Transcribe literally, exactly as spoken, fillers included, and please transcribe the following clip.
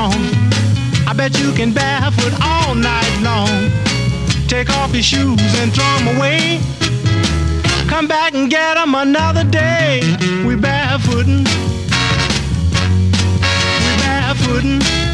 strong. I bet you can barefoot all night long. Take off your shoes and throw them away. Come back and get them another day. We barefootin', we barefootin'.